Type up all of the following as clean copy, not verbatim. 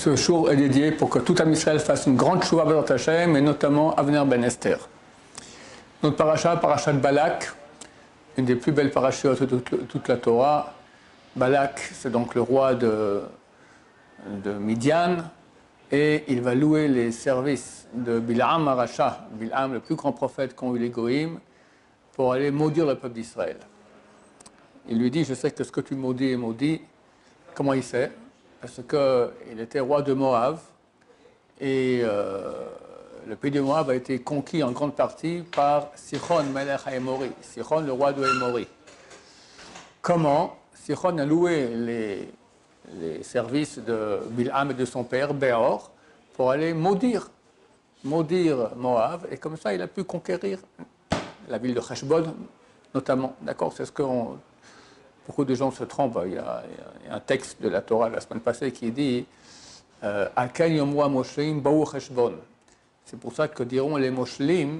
Ce jour est dédié pour que tout Am Israël fasse une grande chouva B'ezrat Hashem, et notamment Avner Ben Esther. Notre paracha, parachat de Balak, une des plus belles parachiotes de toute la Torah. Balak, c'est donc le roi de Midian, et il va louer les services de Bil'am Aracha, Bil'am, le plus grand prophète qu'ont eu les Goïm, pour aller maudire le peuple d'Israël. Il lui dit, je sais que ce que tu maudis est maudit. Comment il sait? Parce qu'il était roi de Moab, et le pays de Moab a été conquis en grande partie par Sichon, Melech HaEmori, Sichon, le roi de Émori. Comment? Sichon a loué les services de Bil'am et de son père, Béor, pour aller maudire Moab, et comme ça il a pu conquérir la ville de Heshbon, notamment. D'accord? C'est ce que beaucoup de gens se trompent. Il y a un texte de la Torah la semaine passée qui dit Aken yomru ha-moshlim ba'u Heshbon. C'est pour ça que diront les moshlim,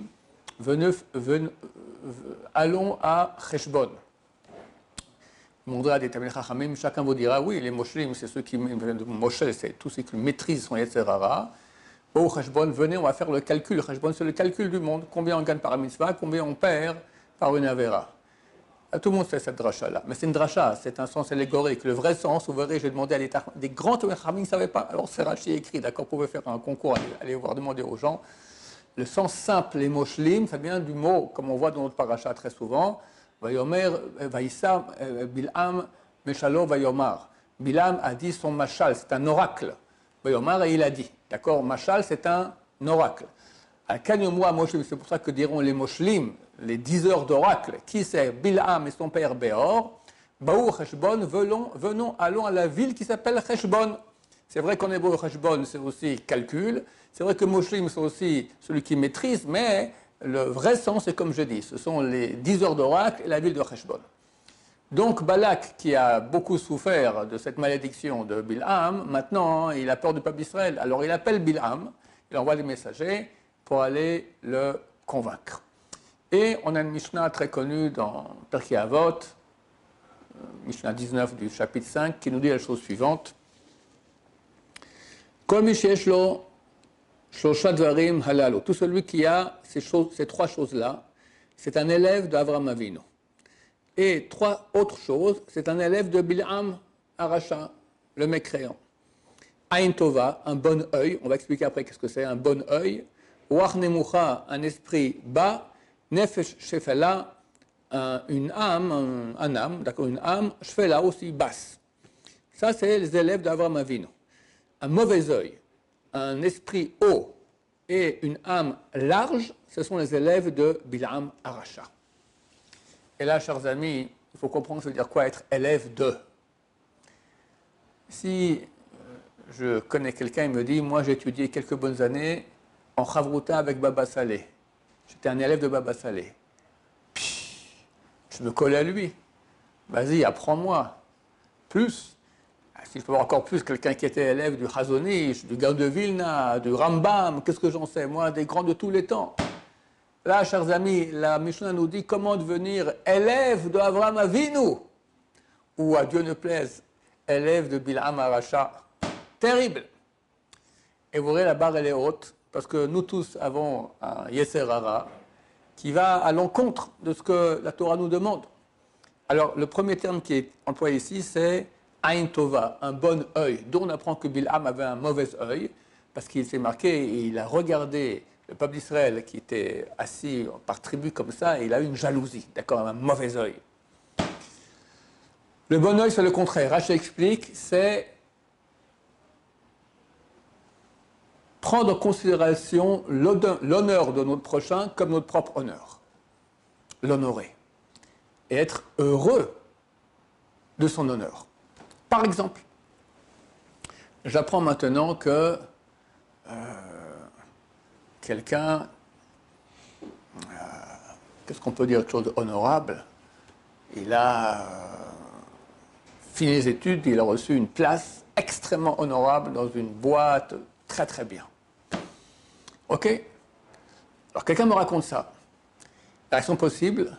allons à Heshbon. À des Tamil Chachamim, chacun vous dira oui, les moshlim, c'est ceux qui Moshe, c'est tous ceux qui maîtrisent son Yetzer Hara. Ba'u Heshbon, venez, on va faire le calcul. Heshbon, c'est le calcul du monde. Combien on gagne par un mitzvah, combien on perd par une avera. Tout le monde sait cette dracha-là, mais c'est une dracha, c'est un sens allégorique. Le vrai sens, vous verrez, j'ai demandé à des grands Tamil Chachamim, ils ne savaient pas. Alors c'est Rashi écrit, d'accord, vous pouvez faire un concours, allez voir demander aux gens. Le sens simple, les moshlim, ça vient du mot, comme on voit dans notre paracha très souvent, Vayomer, Vaïssa, Bil'am, Meshalo, Vayomar. Bil'am a dit son machal, c'est un oracle. Vayomar, et il a dit, d'accord, machal, c'est un oracle. C'est pour ça que diront les moshlim, les diseurs d'oracle, qui c'est Bil'am et son père Béor, Ba'u Heshbon, allons à la ville qui s'appelle Heshbon. C'est vrai qu'en hébreu, Heshbon, c'est aussi calcul, c'est vrai que moshlim, c'est aussi celui qui maîtrise, mais le vrai sens, c'est comme je dis, ce sont les diseurs d'oracle et la ville de Heshbon. Donc Balak, qui a beaucoup souffert de cette malédiction de Bil'am, maintenant, il a peur du peuple d'Israël. Alors il appelle Bil'am, il envoie des messagers pour aller le convaincre. Et on a une Mishnah très connue dans Pirkei Avot, Mishnah 19 du chapitre 5, qui nous dit la chose suivante. Tout celui qui a ces trois choses-là, c'est un élève d'Avraham Avinu. Et trois autres choses, c'est un élève de Bil'am Aracha, le mécréant. Ain Tova, un bon œil, on va expliquer après qu'est-ce que c'est, un bon œil. Wach Nemucha, un esprit bas. Nefesh Shefela, une âme, d'accord, une âme, Shefela aussi basse. Ça, c'est les élèves d'Avraham Avinu. Un mauvais œil, un esprit haut et une âme large, ce sont les élèves de Bil'am Aracha. Et là, chers amis, il faut comprendre ce que veut dire quoi être élève de. Si je connais quelqu'un, il me dit, moi j'ai étudié quelques bonnes années en Chavruta avec Baba Saleh. J'étais un élève de Baba Saleh. Je me collais à lui. Vas-y, apprends-moi. Plus. Si je peux avoir encore plus, quelqu'un qui était élève du Chazon Ish, du Gaon de Vilna, du Rambam, qu'est-ce que j'en sais, moi, des grands de tous les temps. Là, chers amis, la Mishnah nous dit comment devenir élève de Avraham Avinu, ou à Dieu ne plaise, élève de Bil'am Aracha. Terrible. Et vous verrez, la barre, elle est haute. Parce que nous tous avons un Yetzer Hara qui va à l'encontre de ce que la Torah nous demande. Alors, le premier terme qui est employé ici, c'est Ain Tova, un bon œil, dont on apprend que Bil'am avait un mauvais œil, parce qu'il s'est marqué, et il a regardé le peuple d'Israël qui était assis par tribu comme ça, et il a eu une jalousie, d'accord, un mauvais œil. Le bon œil, c'est le contraire. Rashi explique, c'est prendre en considération l'honneur de notre prochain comme notre propre honneur. L'honorer. Et être heureux de son honneur. Par exemple, j'apprends maintenant que quelqu'un, qu'est-ce qu'on peut dire, quelque chose d'honorable, il a fini les études, il a reçu une place extrêmement honorable dans une boîte très très bien. Ok? Alors quelqu'un me raconte ça. La réaction possible,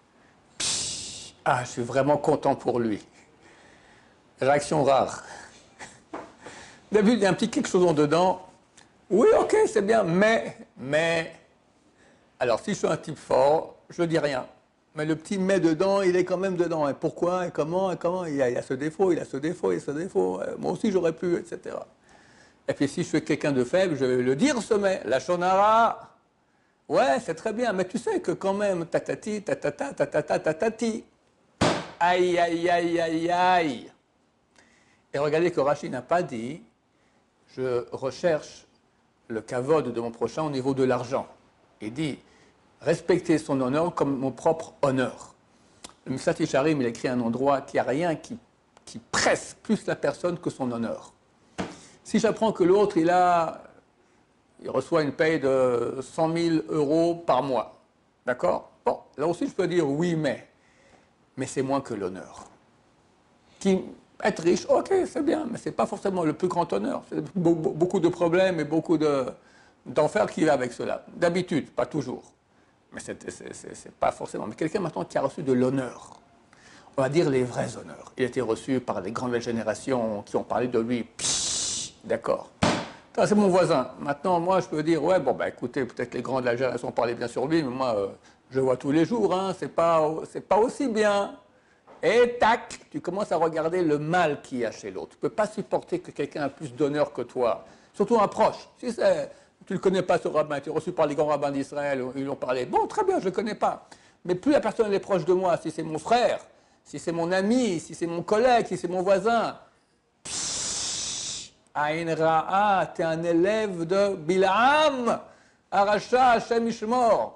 je suis vraiment content pour lui. Réaction rare. D'habitude, il y a un petit quelque chose en dedans. Oui, ok, c'est bien, mais... Alors, si je suis un type fort, je dis rien. Mais le petit mais dedans, il est quand même dedans. Et pourquoi, et comment, il y a ce défaut, il a ce défaut, il y a ce défaut. Moi aussi, j'aurais pu, etc. Et puis, si je suis quelqu'un de faible, je vais le dire, ce mais. La shonara, ouais, c'est très bien, mais tu sais que quand même, tatati, tatata, tatata, tatati. Aïe, aïe, aïe, aïe, aïe. Et regardez que Rashi n'a pas dit, je recherche le kavod de mon prochain au niveau de l'argent. Il dit, respecter son honneur comme mon propre honneur. Le Mishlat Yesharim, il écrit un endroit qu'il n'y a rien qui presse plus la personne que son honneur. Si j'apprends que l'autre, il reçoit une paye de 100 000 euros par mois, d'accord? Bon, là aussi je peux dire oui, mais c'est moins que l'honneur. Être riche, ok, c'est bien, mais ce n'est pas forcément le plus grand honneur. C'est beaucoup de problèmes et beaucoup d'enfer qui va avec cela. D'habitude, pas toujours. Mais c'est pas forcément. Mais quelqu'un maintenant qui a reçu de l'honneur, on va dire les vrais honneurs. Il a été reçu par les grandes générations qui ont parlé de lui. D'accord. C'est mon voisin. Maintenant, moi, je peux dire, ouais, bon, bah écoutez, peut-être les grands de la génération ont parlé bien sur lui, mais moi, je vois tous les jours, hein, c'est pas aussi bien. Et tac, tu commences à regarder le mal qu'il y a chez l'autre. Tu ne peux pas supporter que quelqu'un a plus d'honneur que toi. Surtout un proche. Si tu ne le connais pas, ce rabbin, tu es reçu par les grands rabbins d'Israël, ils ont parlé. Bon, très bien, je ne le connais pas. Mais plus la personne est proche de moi, si c'est mon frère, si c'est mon ami, si c'est mon collègue, si c'est mon voisin, Aïn Ra'a, tu es un élève de Bilaam, Aracha, Hashem Ishmor.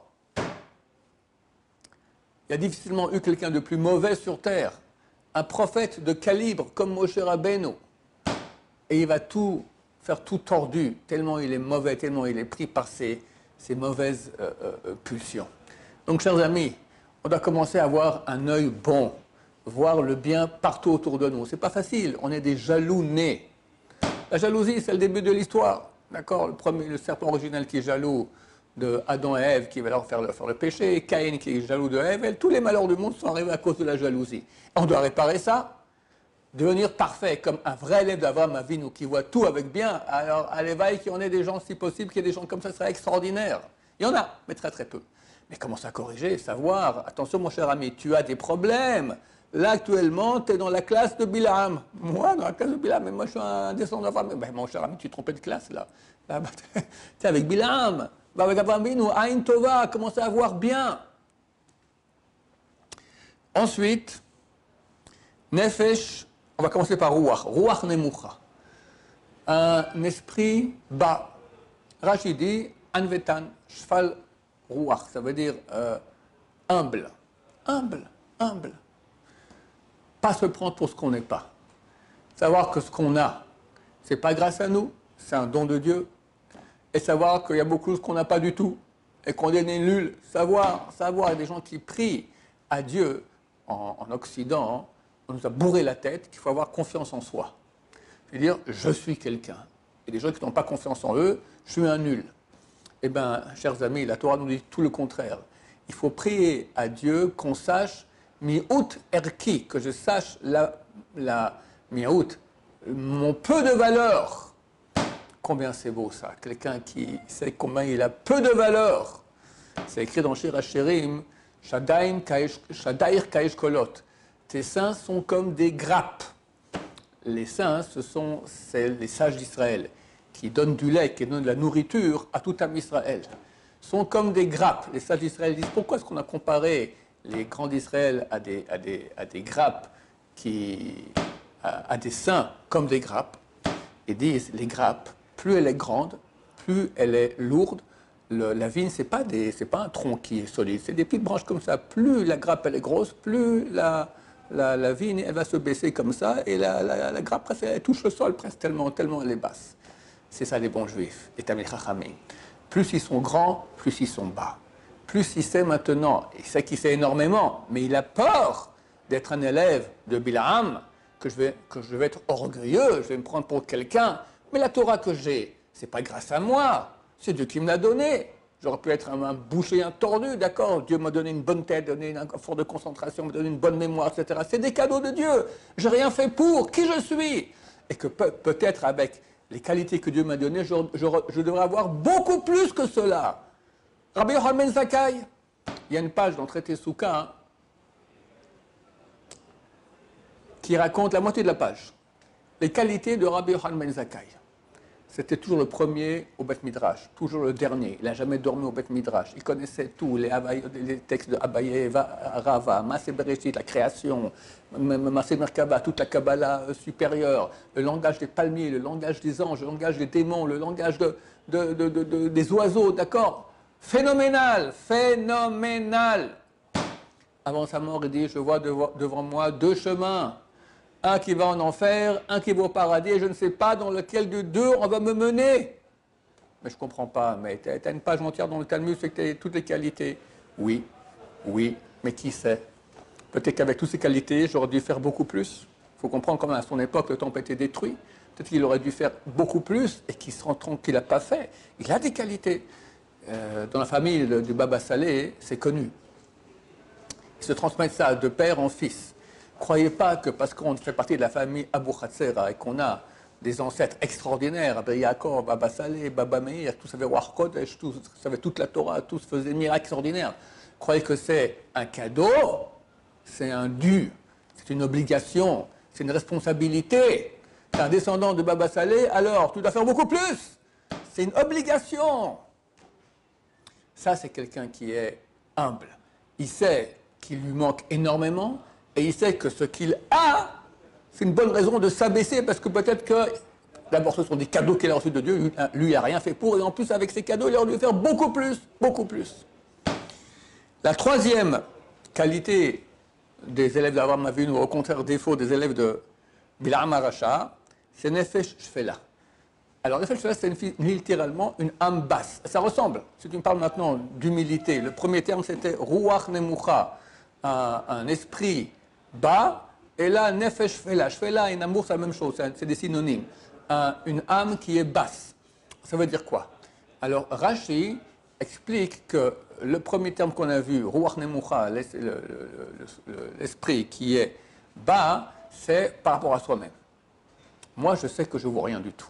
Il y a difficilement eu quelqu'un de plus mauvais sur terre, un prophète de calibre comme Moshe Rabbeinu. Et il va faire tout tordu, tellement il est mauvais, tellement il est pris par ces mauvaises pulsions. Donc, chers amis, on doit commencer à avoir un œil bon, voir le bien partout autour de nous. C'est pas facile, on est des jaloux nés. La jalousie, c'est le début de l'histoire. D'accord? Le serpent originel qui est jaloux de Adam et Ève qui va leur faire le péché, Caïn qui est jaloux de Ève, et tous les malheurs du monde sont arrivés à cause de la jalousie. On doit réparer ça, devenir parfait, comme un vrai élève d'Avraham Avinu qui voit tout avec bien. Alors, à l'éveil, qu'il y en ait des gens, si possible, qu'il y ait des gens comme ça, ce serait extraordinaire. Il y en a, mais très très peu. Mais commence à corriger, savoir, attention mon cher ami, tu as des problèmes. Là, actuellement, tu es dans la classe de Bilaam. Moi, dans la classe de Bilaam, mais moi, je suis un descendant d'Avraham. Ben, mon cher ami, tu te trompais de classe, là. Tu es avec Bilaam. Avec Avraham Avinu, Aïn Tova, commencez à voir bien. Ensuite, Nefesh, on va commencer par Ruach. Ruach Nemucha. Un esprit bas. Rashi dit, Anvetan, Shfal Ruach. Ça veut dire humble. Humble. Pas se prendre pour ce qu'on n'est pas. Savoir que ce qu'on a, ce n'est pas grâce à nous, c'est un don de Dieu. Et savoir qu'il y a beaucoup de choses qu'on n'a pas du tout, et qu'on est nul. Savoir, il y a des gens qui prient à Dieu en Occident, on nous a bourré la tête qu'il faut avoir confiance en soi. C'est-à-dire, je suis quelqu'un. Et des gens qui n'ont pas confiance en eux, je suis un nul. Eh bien, chers amis, la Torah nous dit tout le contraire. Il faut prier à Dieu qu'on sache mi'ut erki, que je sache mi'ut, mon peu de valeur. Combien c'est beau ça, quelqu'un qui sait combien il a peu de valeur. C'est écrit dans Shir HaShirim, Shadair Kaesh Kolot. Tes seins sont comme des grappes. Les seins, c'est les sages d'Israël, qui donnent du lait, qui donnent de la nourriture à tout âme Israël. Sont comme des grappes. Les sages d'Israël disent, pourquoi est-ce qu'on a comparé les grands d'Israël à des grappes, à des seins comme des grappes? Ils disent, les grappes, plus elle est grande, plus elle est lourde. La vigne, c'est pas un tronc qui est solide, c'est des petites branches comme ça. Plus la grappe elle est grosse, plus la vigne elle va se baisser comme ça, et la grappe presque, elle touche le sol presque tellement elle est basse. C'est ça les bons juifs, les Tamil Chachamim. Plus ils sont grands, plus ils sont bas. Plus il sait maintenant, il sait qu'il sait énormément, mais il a peur d'être un élève de Bilaam, que je vais être orgueilleux, je vais me prendre pour quelqu'un. Mais la Torah que j'ai, c'est pas grâce à moi, c'est Dieu qui me l'a donnée. J'aurais pu être un boucher, un tordu, d'accord? Dieu m'a donné une bonne tête, donné un fort de concentration, m'a donné une bonne mémoire, etc. C'est des cadeaux de Dieu. J'ai rien fait pour. Qui je suis? Et que peut-être avec les qualités que Dieu m'a données, je devrais avoir beaucoup plus que cela. Rabbi Yochanan ben Zakkai, il y a une page dans le traité Souka hein, qui raconte la moitié de la page. Les qualités de Rabbi Yochanan ben Zakkai. C'était toujours le premier au Beth Midrash, toujours le dernier. Il n'a jamais dormi au Beth Midrash. Il connaissait tout, les textes de Abaye, Rava, Maaseh Bereshit, la création, Maaseh Merkava, toute la Kabbalah supérieure, le langage des palmiers, le langage des anges, le langage des démons, le langage des oiseaux, d'accord? Phénoménal, phénoménal. Avant sa mort, il dit, je vois devant moi deux chemins. Un qui va en enfer, un qui va au paradis, et je ne sais pas dans lequel de deux on va me mener. Mais je ne comprends pas, mais tu as une page entière dans le Talmud, c'est que tu as toutes les qualités. Oui, oui, mais qui sait? Peut-être qu'avec toutes ces qualités, j'aurais dû faire beaucoup plus. Il faut comprendre comment à son époque, le temple a été détruit. Peut-être qu'il aurait dû faire beaucoup plus et qu'il se rend compte qu'il n'a pas fait. Il a des qualités. Dans la famille du Baba Saleh, c'est connu. Ils se transmettent ça de père en fils. Croyez pas que parce qu'on fait partie de la famille Abu Khatsera et qu'on a des ancêtres extraordinaires, Abba Yaakov, Baba Saleh, Baba Meir, tous avaient Ruach Kodesh, tous savaient toute la Torah, tous faisaient des miracles extraordinaires. Croyez que c'est un cadeau, c'est un dû, c'est une obligation, c'est une responsabilité. C'est un descendant de Baba Saleh, alors tu dois faire beaucoup plus. C'est une obligation. Ça, c'est quelqu'un qui est humble. Il sait qu'il lui manque énormément. Et il sait que ce qu'il a, c'est une bonne raison de s'abaisser, parce que peut-être que, d'abord, ce sont des cadeaux qu'il a reçus de Dieu, lui, il n'a rien fait pour, et en plus, avec ces cadeaux, il aurait dû faire beaucoup plus, beaucoup plus. La troisième qualité des élèves d'Avraham Avinu, ou au contraire défaut des élèves de Bilam Aracha, c'est Nefesh Shfela. Alors, Nefesh Shfela, c'est littéralement une âme basse. Ça ressemble, si tu me parles maintenant d'humilité, le premier terme, c'était Ruach Nemucha, un esprit bas, et là, Nefesh Shfela. Shfela et Namour, c'est la même chose, c'est des synonymes. Une âme qui est basse. Ça veut dire quoi? Alors, Rashi explique que le premier terme qu'on a vu, Ruach Nemucha, l'esprit qui est bas, c'est par rapport à soi-même. Moi, je sais que je ne vaux rien du tout.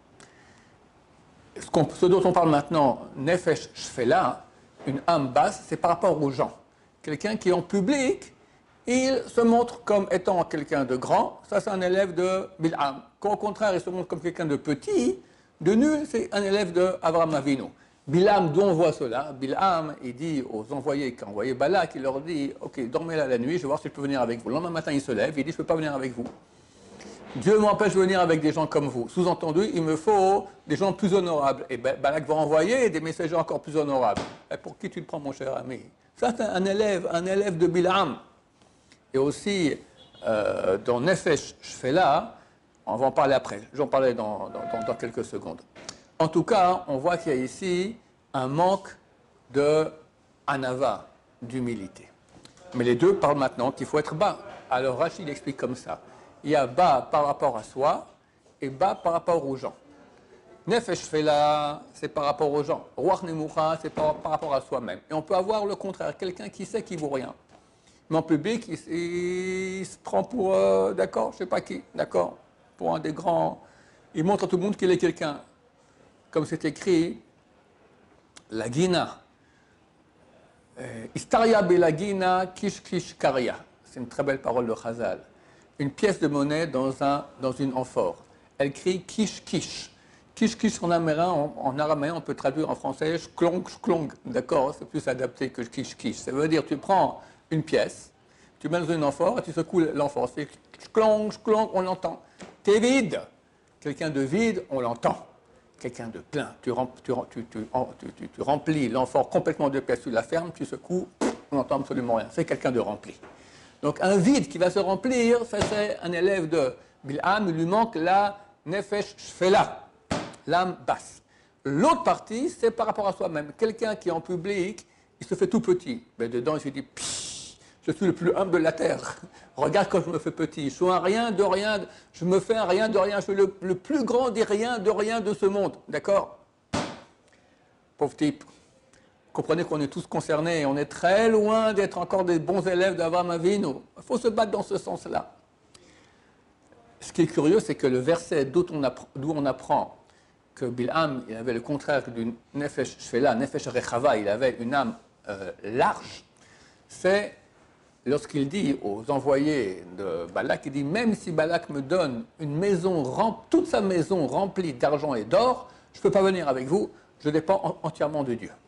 Ce dont on parle maintenant, Nefesh Shfela, une âme basse, c'est par rapport aux gens. Quelqu'un qui, en public, il se montre comme étant quelqu'un de grand. Ça, c'est un élève de Bil'am. Quand, au contraire, il se montre comme quelqu'un de petit, de nul, c'est un élève de Avraham Avinu. Bil'am, d'où on voit cela? Bil'am, il dit aux envoyés, qui envoyaient Balak, il leur dit, ok, dormez là la nuit, je vais voir si je peux venir avec vous. Le lendemain matin, il se lève, il dit, je ne peux pas venir avec vous. Dieu m'empêche de venir avec des gens comme vous. Sous-entendu, il me faut des gens plus honorables. Et Balak va envoyer des messagers encore plus honorables. Et pour qui tu le prends, mon cher ami? Ça, c'est un élève de Bil'am. Et aussi, dans Nefesh Shfela, on va en parler après, j'en parlerai dans quelques secondes. En tout cas, on voit qu'il y a ici un manque de anava, d'humilité. Mais les deux parlent maintenant qu'il faut être bas. Alors Rachid explique comme ça. Il y a bas par rapport à soi et bas par rapport aux gens. Nefesh Shfela, c'est par rapport aux gens. Ruach Nemucha, c'est par rapport à soi-même. Et on peut avoir le contraire, quelqu'un qui sait qu'il ne vaut rien. Mais en public, il se prend pour, d'accord, je ne sais pas qui, d'accord, pour un des grands. Il montre à tout le monde qu'il est quelqu'un. Comme c'est écrit, la Gina. Istaria belagina kish kish karia. C'est une très belle parole de Chazal. Une pièce de monnaie dans une amphore. Elle crie kish kish. Kish kish en araméen, on peut traduire en français shklong, d'accord, c'est plus adapté que kish kish. Ça veut dire tu prends une pièce, tu mets dans une amphore et tu secoues l'amphore. C'est shklong, on l'entend. T'es vide. Quelqu'un de vide, on l'entend. Quelqu'un de plein, tu remplis l'amphore complètement de pièces, tu la fermes, tu secoues, on n'entend absolument rien. C'est quelqu'un de rempli. Donc un vide qui va se remplir, ça c'est un élève de Bil'am, il lui manque la Nefesh Shfela, l'âme basse. L'autre partie, c'est par rapport à soi-même. Quelqu'un qui est en public, il se fait tout petit. Mais dedans, il se dit, je suis le plus humble de la terre. Regarde quand je me fais petit. Je suis un rien de rien, je me fais un rien de rien. Je suis le plus grand des riens de rien de ce monde. D'accord? Pauvre type. Comprenez qu'on est tous concernés et on est très loin d'être encore des bons élèves d'Avraham Avinu. Il faut se battre dans ce sens-là. Ce qui est curieux, c'est que le verset d'où on apprend que Bilham, il avait le contraire d'une nefesh shfela, nefesh rechava, il avait une âme large, c'est lorsqu'il dit aux envoyés de Balak, il dit, même si Balak me donne une maison, toute sa maison remplie d'argent et d'or, je ne peux pas venir avec vous, je dépends entièrement de Dieu.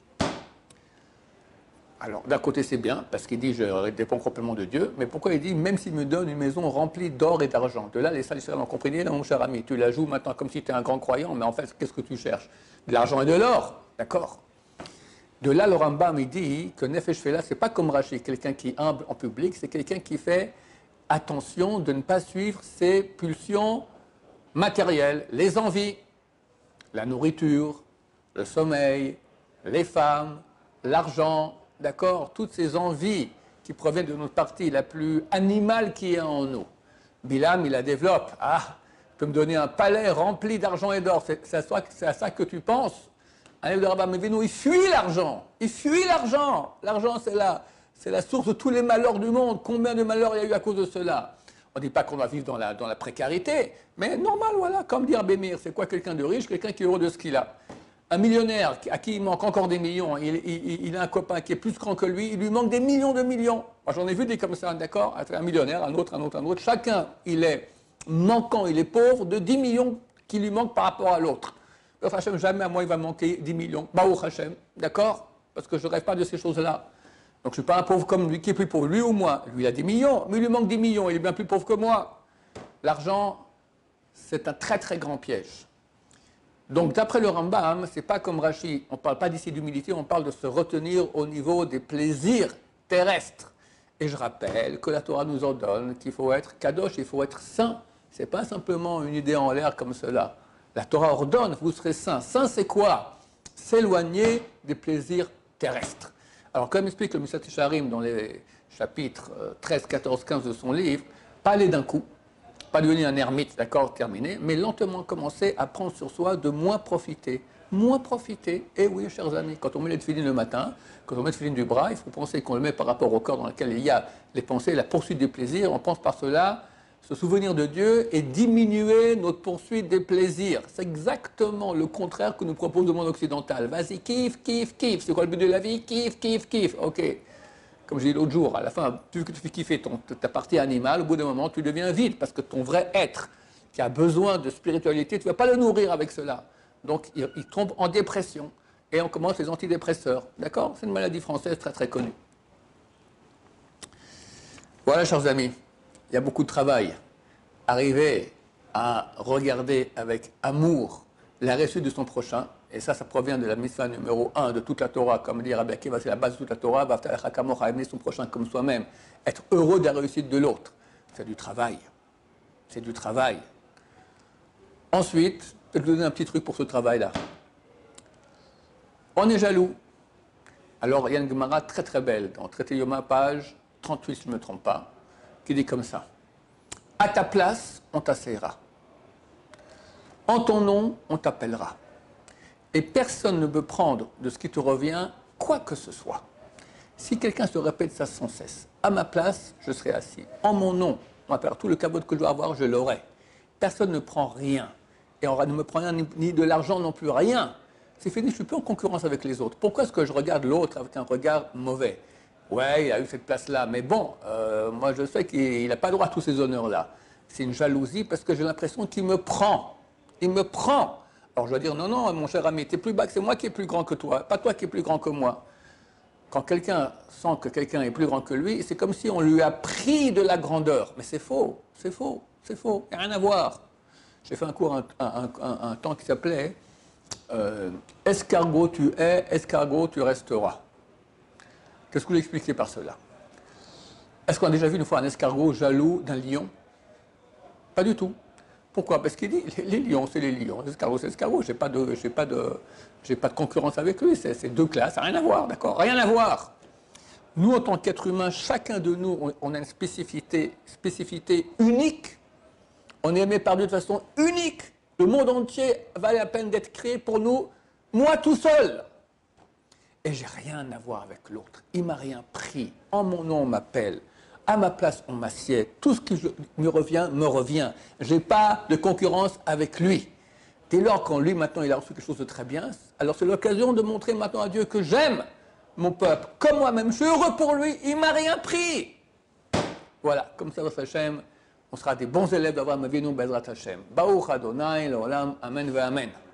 Alors, d'un côté, c'est bien, parce qu'il dit, je dépends complètement de Dieu, mais pourquoi il dit, même s'il me donne une maison remplie d'or et d'argent? De là, les sages ont compris, non, mon cher ami, tu la joues maintenant comme si tu es un grand croyant, mais en fait, qu'est-ce que tu cherches? De l'argent et de l'or, d'accord? De là, le Rambam, il dit que Nefesh Shfela, ce n'est pas comme Rashi, quelqu'un qui est humble en public, c'est quelqu'un qui fait attention de ne pas suivre ses pulsions matérielles, les envies, la nourriture, le sommeil, les femmes, l'argent, d'accord, toutes ces envies qui proviennent de notre partie la plus animale qui est en nous. Bilam, il la développe. Ah, tu peux me donner un palais rempli d'argent et d'or, c'est à ça que tu penses? Un élève de Rabbi Avinu, il fuit l'argent. Il fuit l'argent. L'argent, c'est la source de tous les malheurs du monde. Combien de malheurs il y a eu à cause de cela? On ne dit pas qu'on va vivre dans la précarité, mais normal, voilà, comme dit Abémir, c'est quoi quelqu'un de riche? Quelqu'un qui est heureux de ce qu'il a. Un millionnaire à qui il manque encore des millions, il a un copain qui est plus grand que lui, il lui manque des millions de millions. Moi, j'en ai vu des comme ça, d'accord? Un millionnaire, un autre. Chacun, il est manquant, il est pauvre de 10 millions qui lui manquent par rapport à l'autre. Baruch Hashem, jamais à moi il va manquer 10 millions. Baruch Hashem, d'accord? Parce que je ne rêve pas de ces choses-là. Donc je ne suis pas un pauvre comme lui qui est plus pauvre. Lui ou moi, lui il a 10 millions, mais il lui manque 10 millions, il est bien plus pauvre que moi. L'argent, c'est un très très grand piège. Donc d'après le Rambam, ce n'est pas comme Rashi, on ne parle pas d'ici d'humilité, on parle de se retenir au niveau des plaisirs terrestres. Et je rappelle que la Torah nous ordonne qu'il faut être kadosh, il faut être saint. Ce n'est pas simplement une idée en l'air comme cela. La Torah ordonne, vous serez saint. Saint, c'est quoi? S'éloigner des plaisirs terrestres. Alors, comme explique le Misat Yesharim dans les chapitres 13, 14, 15 de son livre, pas aller d'un coup, pas devenir un ermite, d'accord, terminé, mais lentement commencer à prendre sur soi de moins profiter. Moins profiter. Et oui, chers amis, quand on met les tefilines le matin, quand on met les tefilines du bras, il faut penser qu'on le met par rapport au corps dans lequel il y a les pensées, la poursuite des plaisirs. On pense par cela se souvenir de Dieu et diminuer notre poursuite des plaisirs. C'est exactement le contraire que nous propose le monde occidental. Vas-y, kiffe, kiffe, kiffe. C'est quoi le but de la vie? Kiffe, kiffe, kiffe. Ok. Comme je dis l'autre jour, à la fin, tu fais kiffer ta partie animale, au bout d'un moment, tu deviens vide parce que ton vrai être, qui a besoin de spiritualité, tu ne vas pas le nourrir avec cela. Donc, il tombe en dépression et on commence les antidépresseurs. D'accord? C'est une maladie française très très connue. Voilà, chers amis. Il y a beaucoup de travail. Arriver à regarder avec amour la réussite de son prochain, et ça provient de la mitzvah numéro 1 de toute la Torah, comme dit Rabbi Akiva, c'est la base de toute la Torah, à aimer son prochain comme soi-même, être heureux de la réussite de l'autre. C'est du travail. C'est du travail. Ensuite, je vais te donner un petit truc pour ce travail-là. On est jaloux. Alors, il y a une Gemara très très belle, dans Traité Yoma, page 38, si je ne me trompe pas, qui dit comme ça. À ta place, on t'asseyera. En ton nom, on t'appellera. Et personne ne peut prendre de ce qui te revient quoi que ce soit. Si quelqu'un se répète ça sans cesse, à ma place, je serai assis. En mon nom, on m'appellera. Tout le caveau que je dois avoir, je l'aurai. Personne ne prend rien. Et on ne me prend rien, ni de l'argent non plus, rien. C'est fini, je ne suis plus en concurrence avec les autres. Pourquoi est-ce que je regarde l'autre avec un regard mauvais? Ouais, il a eu cette place-là, mais bon, moi je sais qu'il n'a pas droit à tous ces honneurs-là. C'est une jalousie parce que j'ai l'impression qu'il me prend. Il me prend. Alors je dois dire, non, non, mon cher ami, tu es plus bas que c'est moi qui est plus grand que toi, pas toi qui es plus grand que moi. Quand quelqu'un sent que quelqu'un est plus grand que lui, c'est comme si on lui a pris de la grandeur. Mais c'est faux, c'est faux, c'est faux, il n'y a rien à voir. J'ai fait un cours un temps qui s'appelait Escargot tu es, escargot tu resteras. Qu'est-ce que vous expliquez par cela? Est-ce qu'on a déjà vu une fois un escargot jaloux d'un lion? Pas du tout. Pourquoi? Parce qu'il dit, les lions, c'est les lions, l'escargot, c'est l'escargot. J'ai pas de concurrence avec lui, c'est deux classes, ça n'a rien à voir, d'accord? Rien à voir. Nous, en tant qu'êtres humains, chacun de nous, on a une spécificité unique. On est aimé par Dieu de façon unique. Le monde entier valait la peine d'être créé pour nous, moi tout seul. Et j'ai rien à voir avec l'autre. Il m'a rien pris. En mon nom, on m'appelle. à ma place, on m'assied. Tout ce qui me revient, me revient. Je n'ai pas de concurrence avec lui. Dès lors, quand lui, maintenant, il a reçu quelque chose de très bien, alors c'est l'occasion de montrer maintenant à Dieu que j'aime mon peuple, comme moi-même. Je suis heureux pour lui, il ne m'a rien pris. Voilà, comme ça, Hashem, on sera des bons élèves d'Avraham Avinu, Bezrat Hashem. Baruch Adonai, l'olam, amen ve amen.